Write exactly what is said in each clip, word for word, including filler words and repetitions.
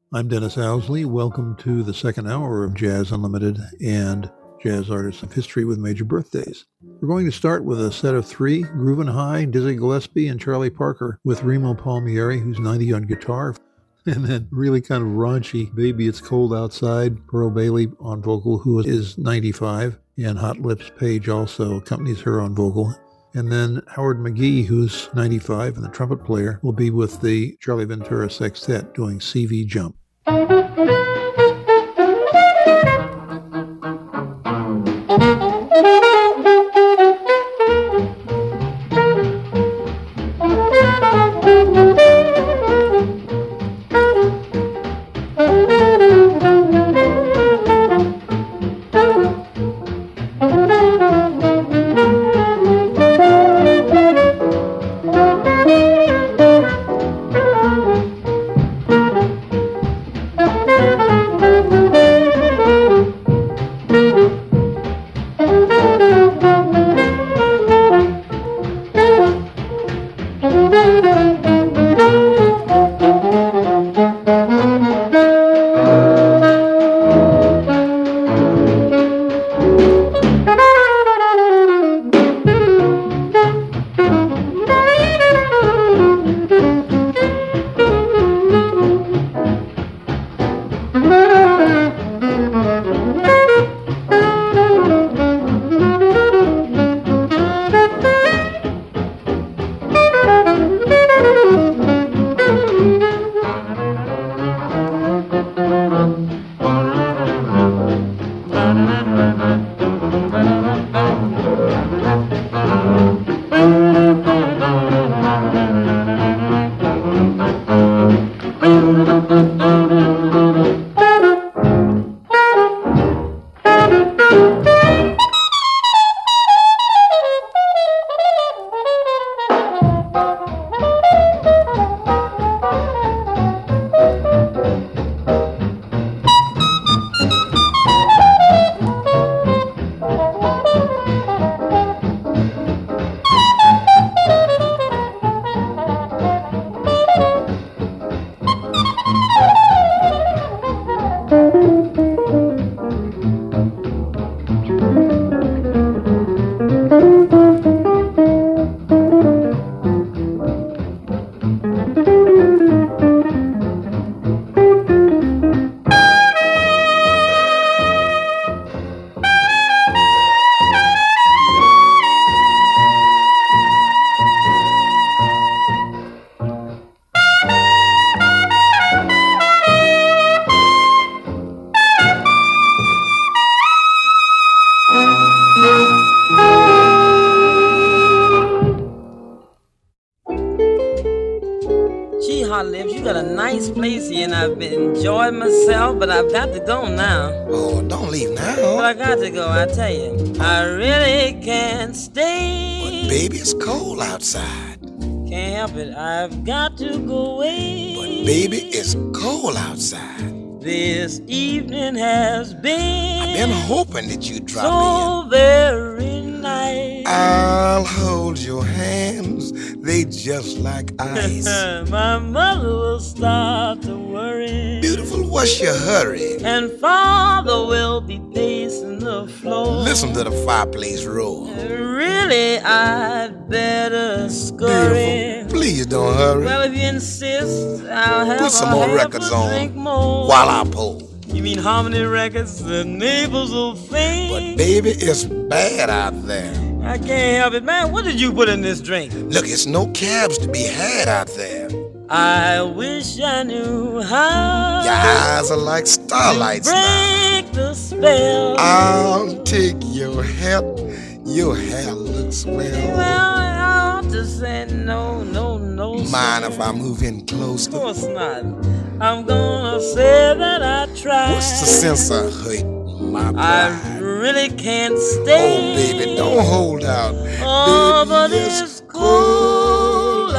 I'm Dennis Owsley. Welcome to the second hour of Jazz Unlimited and Jazz Artists of History with Major Birthdays. We're going to start with a set of three, Groovin' High, Dizzy Gillespie, and Charlie Parker, with Remo Palmieri, who's ninety on guitar, and then really kind of raunchy, Baby It's Cold Outside, Pearl Bailey on vocal, who is ninety-five, and Hot Lips Page also accompanies her on vocal. And then Howard McGee, who's ninety-five, and the trumpet player, will be with the Charlie Ventura Sextet doing C V Jump. But I've got to go now. Oh, don't leave now. But I got to go, I tell you. I really can't stay. But baby, it's cold outside. Can't help it, I've got to go away. But baby, it's cold outside. This evening has been I've been hoping that you'd drop so in. very nice. I'll hold your hands, they just like ice. My mother will start to worry. Beautiful, what's your hurry? And father will be pacing the floor. Listen to the fireplace roar. Really, I'd better scurry. Beautiful, please don't hurry. Well, if you insist, I'll have Put some a more half records a on drink more. while I pull. You mean harmony records, the neighbors will faint. But baby, it's bad out there. I can't help it, man. What did you put in this drink? Look, it's no cabs to be had out there. I wish I knew how. Your eyes are like starlights break now. the spell. I'll take your hat. Your hair looks well. Well, I ought to say no, no, no. Mind sir. if I move in closer? Of course not. I'm gonna say that I tried. What's the sense of hurting my pride? I really can't stay. Oh, baby, don't hold out. Oh, baby, but it's it's cold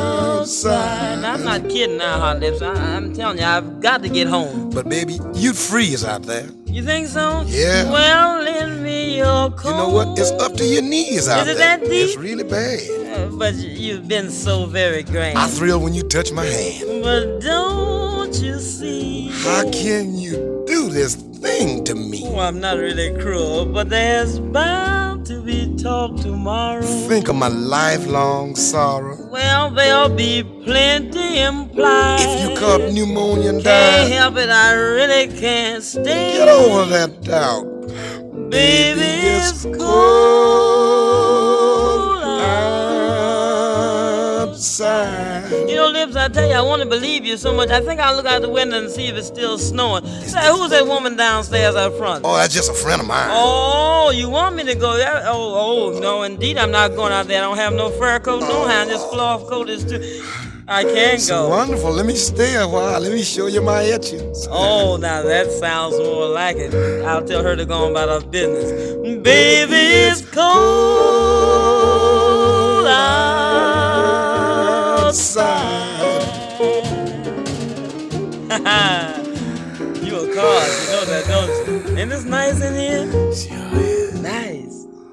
outside. I'm not kidding now, Hot Lips. I, I'm telling you, I've got to get home. But baby, you'd freeze out there. You think so? Yeah. Well, lend me your coat. You know what? It's up to your knees out Is it there. that deep? It's really bad. Uh, but you've been so very grand. I thrill when you touch my hand. But don't you see? How can you do this thing to me? Oh, I'm not really cruel, but there's bound to be talk tomorrow. Think of my lifelong sorrow. Well, there'll be plenty implied. If you caught pneumonia and Can't died, help it, I really can't stay. get over that doubt. Baby, it's cold outside. You know, Lips, I tell you, I want to believe you so much. I think I'll look out the window and see if it's still snowing. Say, who's that woman downstairs out front? Oh, that's just a friend of mine. Oh, you want me to go there? Oh, oh, no, indeed, I'm not going out there. I don't have no fur coat, no hand. This cloth coat is too... I can't It's go. wonderful. Let me stay a while. Let me show you my etchings. Oh, now that sounds more like it. I'll tell her to go on about her business. Baby, it's cold outside. You a cause, you know that, don't you? Ain't this nice in here? Sure is. Nice.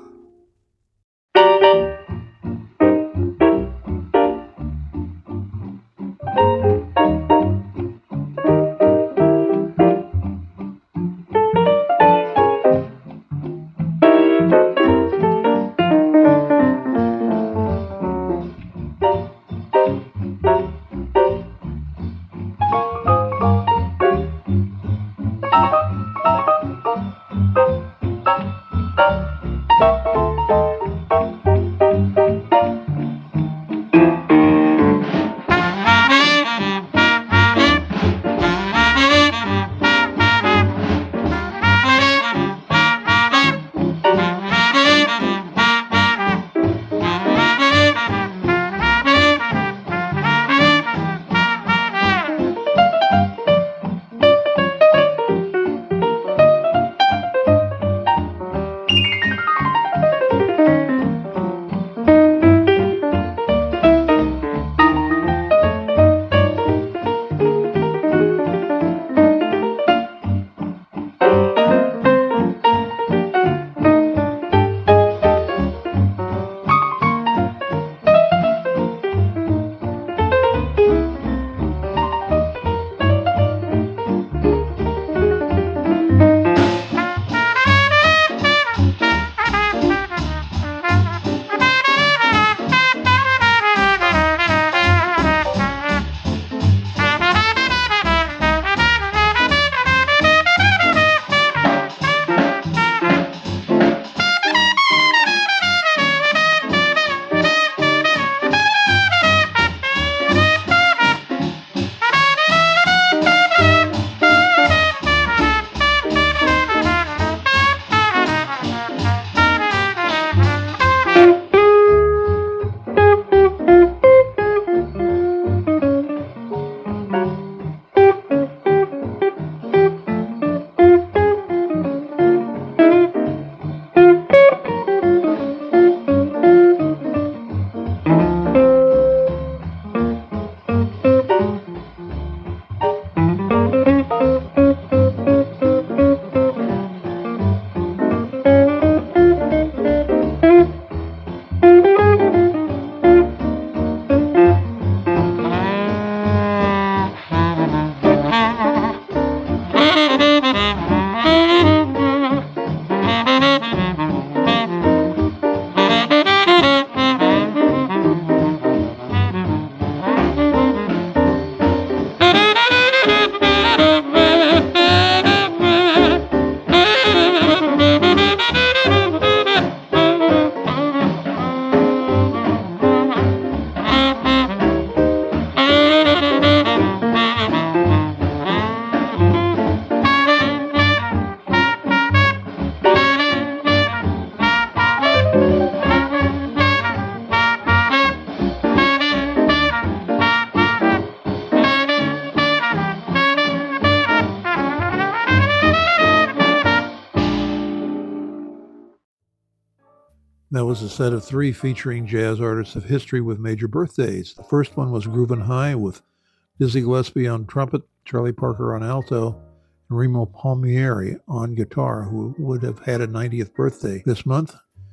That was a set of three featuring jazz artists of history with major birthdays. The first one was Groovin' High with Dizzy Gillespie on trumpet, Charlie Parker on alto, and Remo Palmieri on guitar, who would have had a ninetieth birthday this month.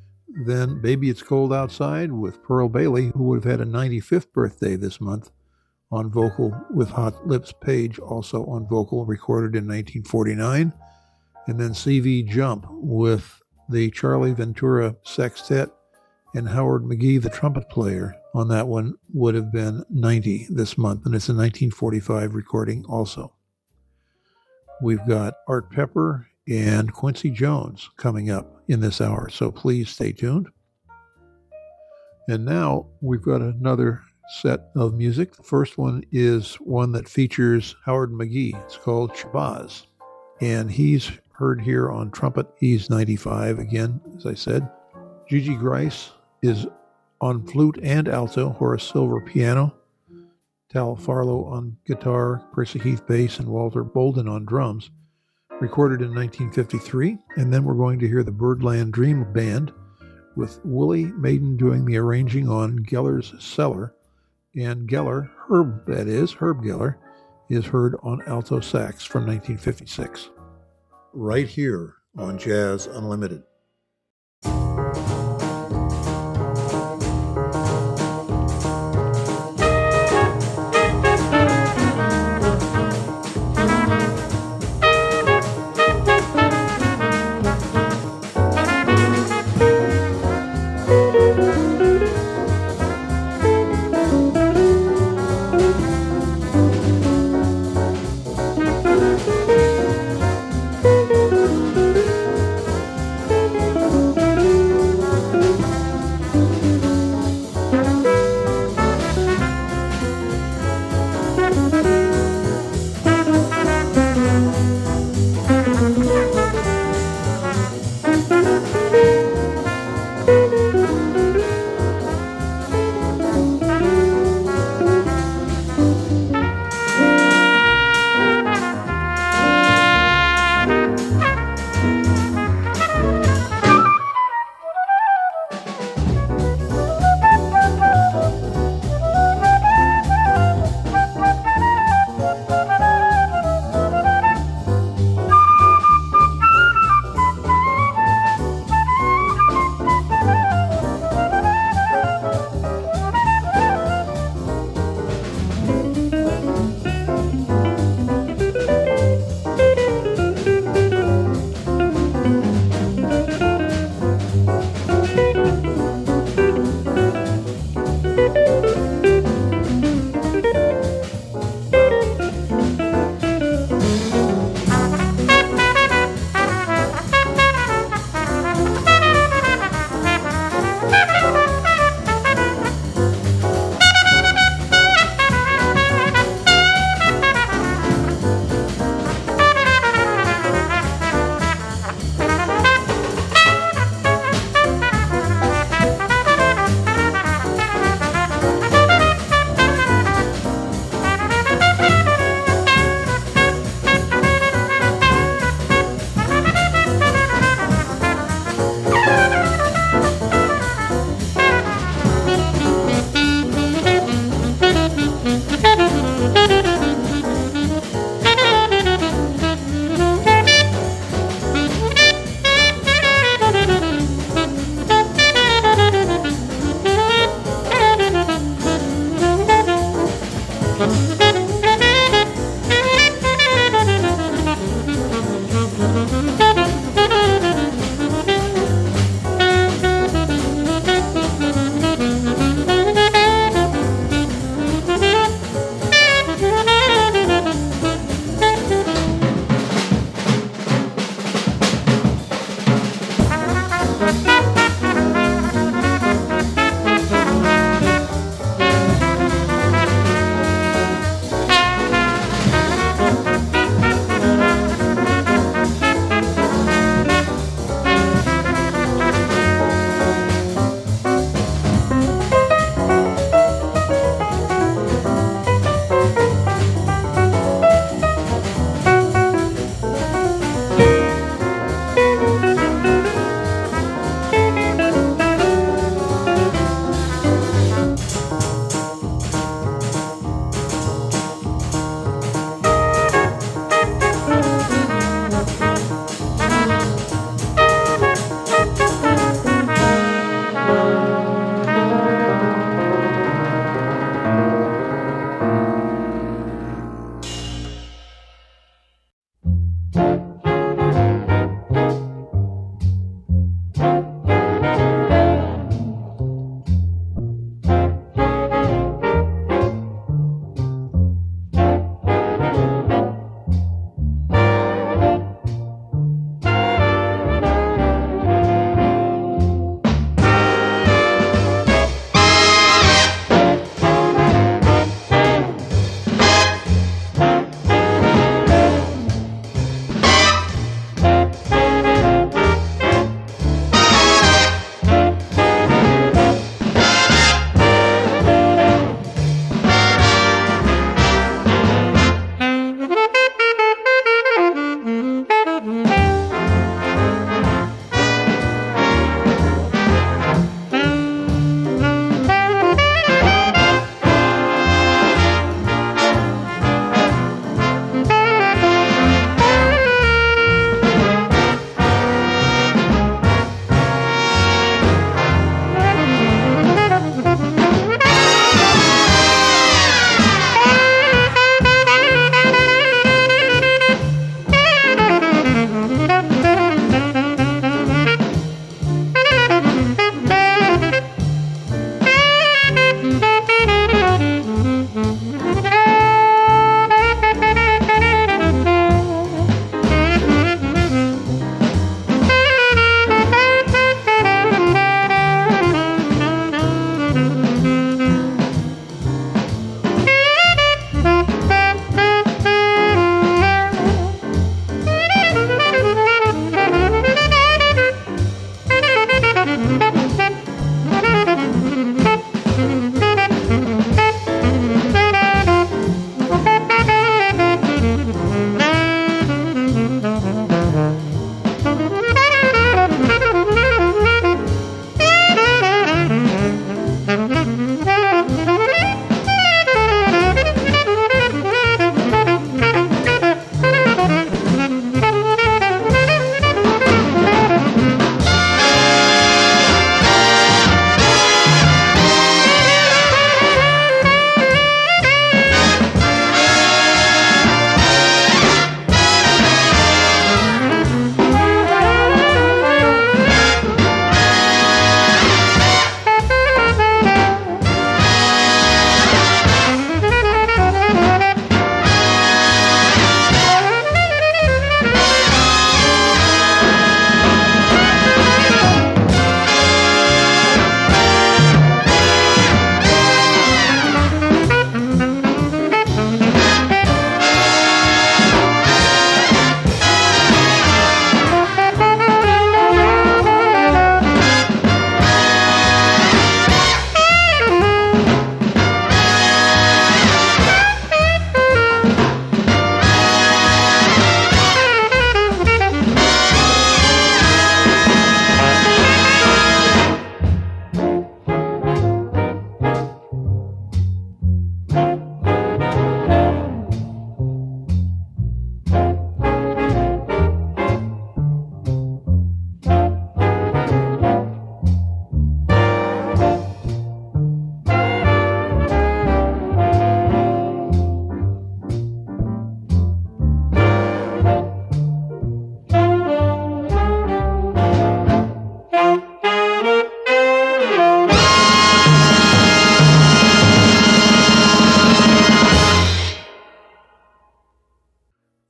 Then Baby It's Cold Outside with Pearl Bailey, who would have had a ninety-fifth birthday this month on vocal, with Hot Lips Page also on vocal, recorded in nineteen forty-nine. And then C V Jump with the Charlie Ventura Sextet and Howard McGee, the trumpet player, on that one would have been ninety this month, and it's a nineteen forty-five recording also. We've got Art Pepper and Quincy Jones coming up in this hour, so please stay tuned. And now we've got another set of music. The first one is one that features Howard McGee. It's called Shabazz, and he's heard here on trumpet. He's ninety-five again, as I said. Gigi Grice is on flute and alto, Horace Silver piano, Tal Farlow on guitar, Percy Heath bass, and Walter Bolden on drums, recorded in nineteen fifty-three. And then we're going to hear the Birdland Dream Band with Willie Maiden doing the arranging on Geller's Cellar, and Geller, Herb that is, Herb Geller, is heard on alto sax from nineteen fifty-six. Right here on Jazz Unlimited.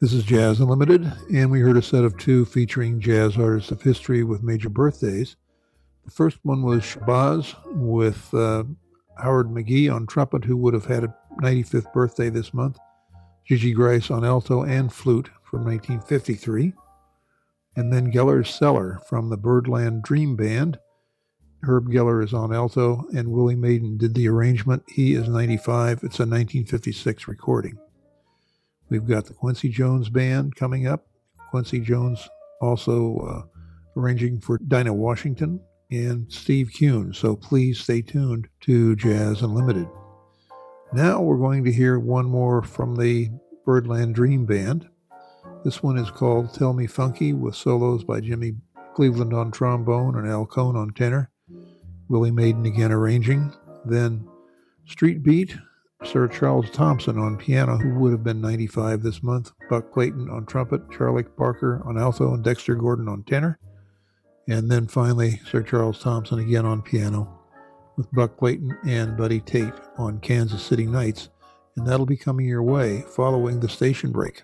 This is Jazz Unlimited, and we heard a set of two featuring jazz artists of history with major birthdays. The first one was Shabazz with uh, Howard McGhee on trumpet, who would have had a ninety-fifth birthday this month, Gigi Grice on alto and flute from nineteen fifty-three, and then Geller's Cellar from the Birdland Dream Band. Herb Geller is on alto, and Willie Maiden did the arrangement. He is ninety-five. It's a nineteen fifty-six recording. We've got the Quincy Jones Band coming up. Quincy Jones also uh, arranging for Dinah Washington and Steve Kuhn, so please stay tuned to Jazz Unlimited. Now we're going to hear one more from the Birdland Dream Band. This one is called Tell Me Funky, with solos by Jimmy Cleveland on trombone and Al Cohn on tenor. Willie Maiden again arranging. Then Street Beat, Sir Charles Thompson on piano, who would have been ninety-five this month. Buck Clayton on trumpet, Charlie Parker on alto, and Dexter Gordon on tenor. And then finally, Sir Charles Thompson again on piano, with Buck Clayton and Buddy Tate on Kansas City Nights. And that'll be coming your way following the station break.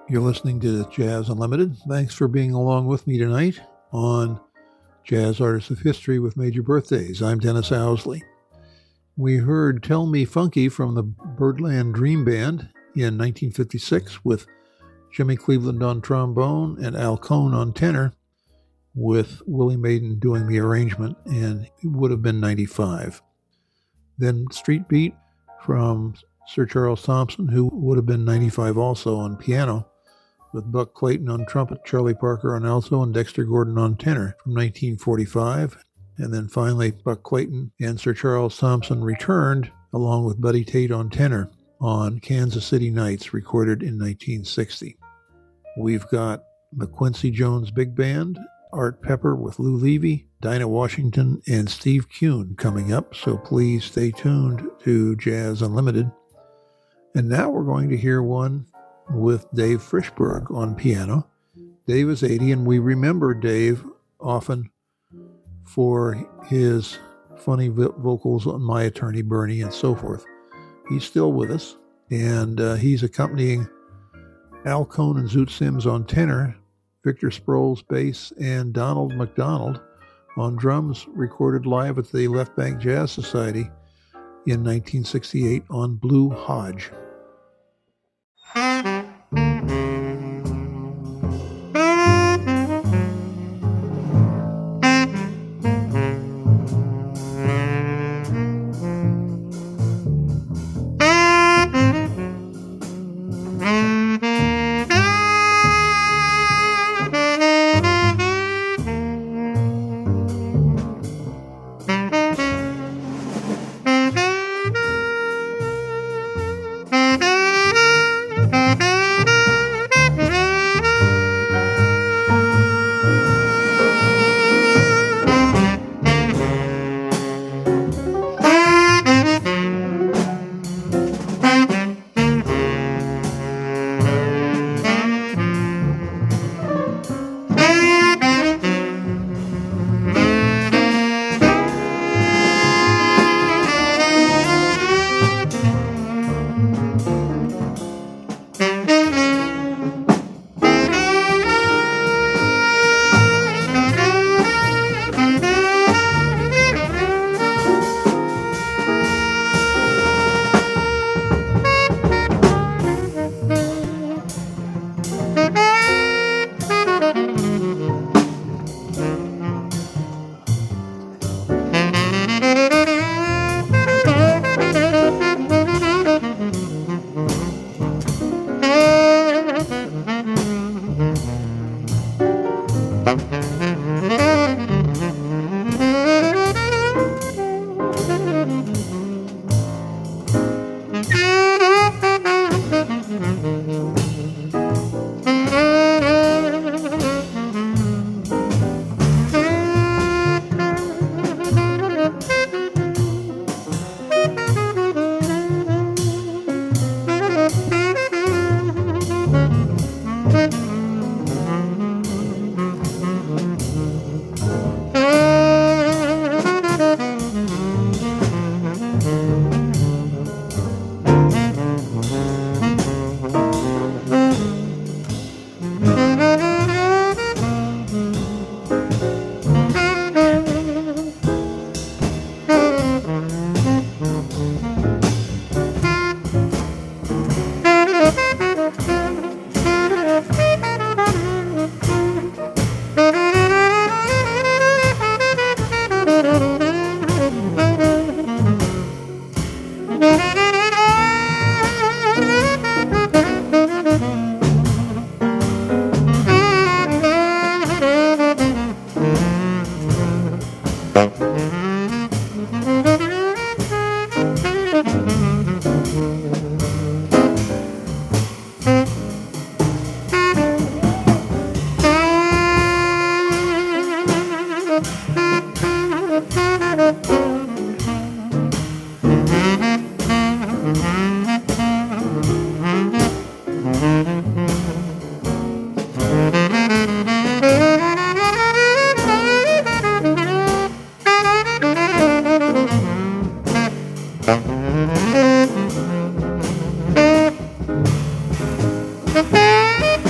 You're listening to Jazz Unlimited. Thanks for being along with me tonight on Jazz Artists of History with Major Birthdays. I'm Dennis Owsley. We heard Tell Me Funky from the Birdland Dream Band in nineteen fifty-six with Jimmy Cleveland on trombone and Al Cohn on tenor, with Willie Maiden doing the arrangement, and it would have been ninety-five. Then Street Beat from Sir Charles Thompson, who would have been ninety-five also, on piano, with Buck Clayton on trumpet, Charlie Parker on alto, and Dexter Gordon on tenor, from nineteen forty-five. And then finally, Buck Clayton and Sir Charles Thompson returned, along with Buddy Tate on tenor, on Kansas City Nights, recorded in nineteen sixty. We've got the Quincy Jones Big Band, Art Pepper with Lou Levy, Dinah Washington, and Steve Kuhn coming up, so please stay tuned to Jazz Unlimited. And now we're going to hear one with Dave Frischberg on piano. Dave is eighty, and we remember Dave often for his funny vocals on My Attorney Bernie and so forth. He's still with us, and uh, he's accompanying Al Cohn and Zoot Sims on tenor, Victor Sproles bass, and Donald McDonald on drums, recorded live at the Left Bank Jazz Society in nineteen sixty-eight on Blue Hodge. Thank you.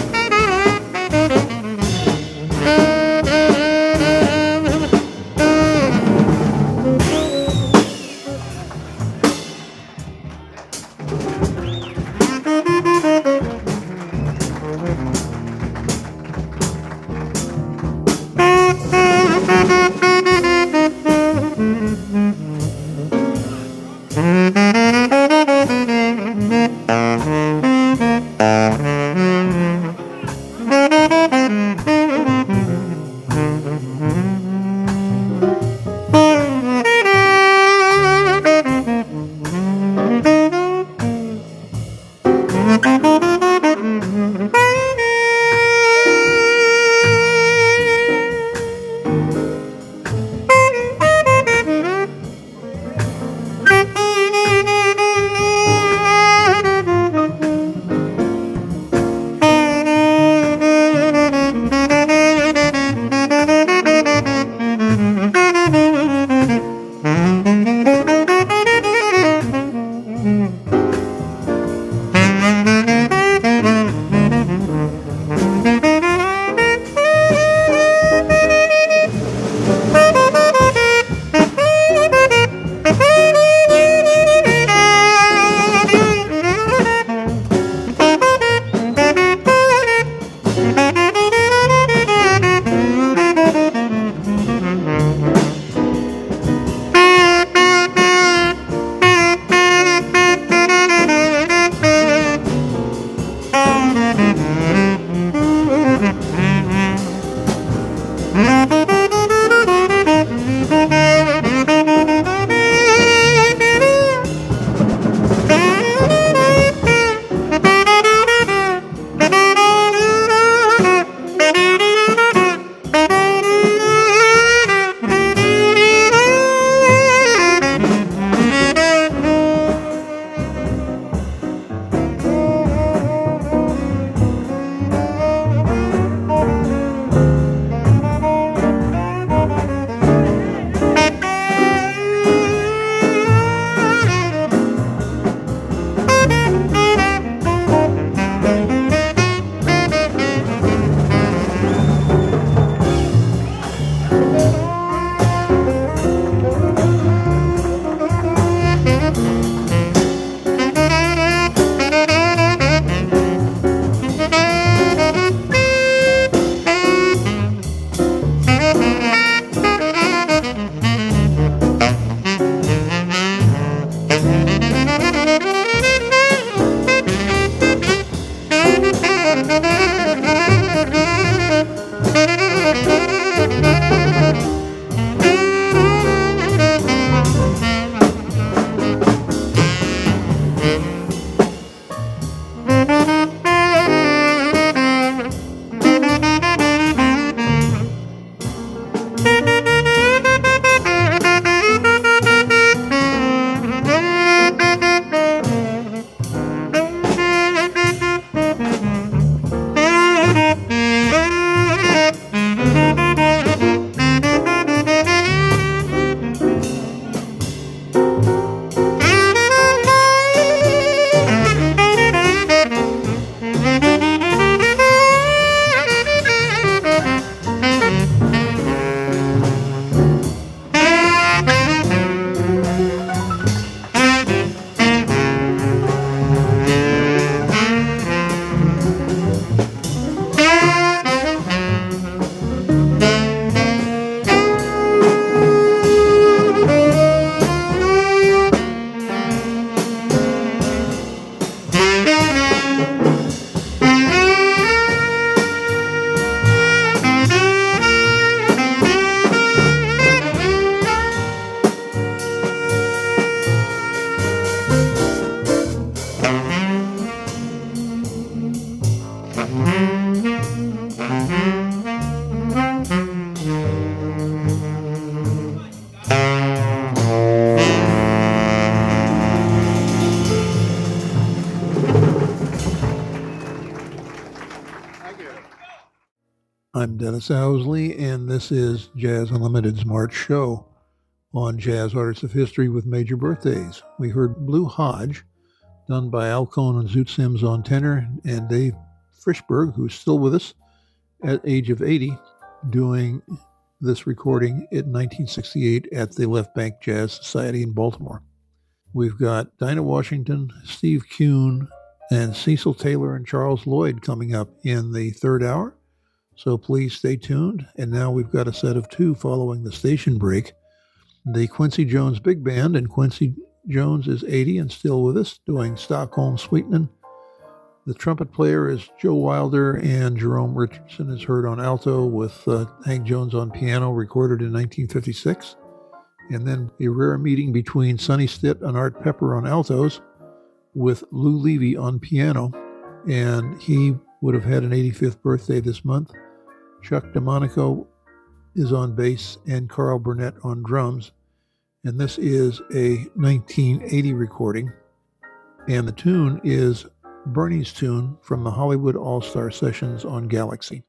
Dennis Owsley, and this is Jazz Unlimited's March show on Jazz Artists of History with Major Birthdays. We heard Blue Hodge, done by Al Cohn and Zoot Sims on tenor, and Dave Frischberg, who's still with us at age of eighty, doing this recording in nineteen sixty-eight at the Left Bank Jazz Society in Baltimore. We've got Dinah Washington, Steve Kuhn, and Cecil Taylor and Charles Lloyd coming up in the third hour, so please stay tuned. And now we've got a set of two following the station break. The Quincy Jones Big Band, and Quincy Jones is eighty and still with us, doing Stockholm Sweetenin'. The trumpet player is Joe Wilder, and Jerome Richardson is heard on alto with uh, Hank Jones on piano, recorded in nineteen fifty-six. And then a rare meeting between Sonny Stitt and Art Pepper on altos with Lou Levy on piano, and he would have had an eighty-fifth birthday this month. Chuck DeMonico is on bass and Carl Burnett on drums, and this is a nineteen eighty recording, and the tune is Bernie's tune from the Hollywood All-Star Sessions on Galaxy.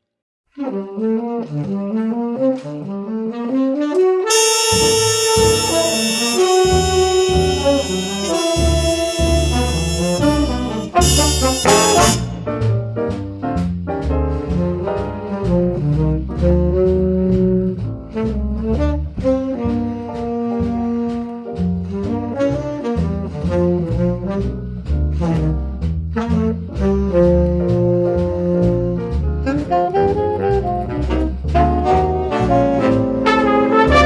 Thank you.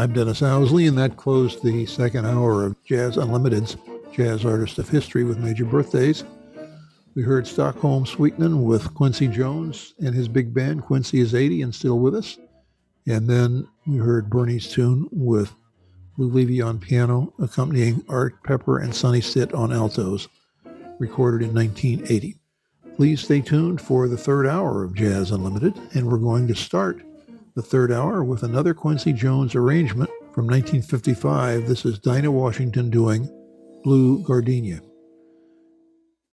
I'm Dennis Owsley, and that closed the second hour of Jazz Unlimited's Jazz Artist of History with Major Birthdays. We heard Stockholm Sweetnin' with Quincy Jones and his big band. Quincy is eighty and still with us. And then we heard Bernie's Tune with Lou Levy on piano, accompanying Art Pepper and Sonny Stitt on altos, recorded in nineteen eighty. Please stay tuned for the third hour of Jazz Unlimited, and we're going to start the third hour with another Quincy Jones arrangement from nineteen fifty-five. This is Dinah Washington doing Blue Gardenia.